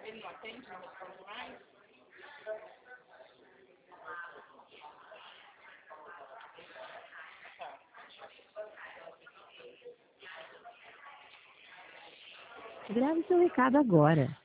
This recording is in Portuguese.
Ele não atende, não responde mais? Tá. Grave seu recado agora.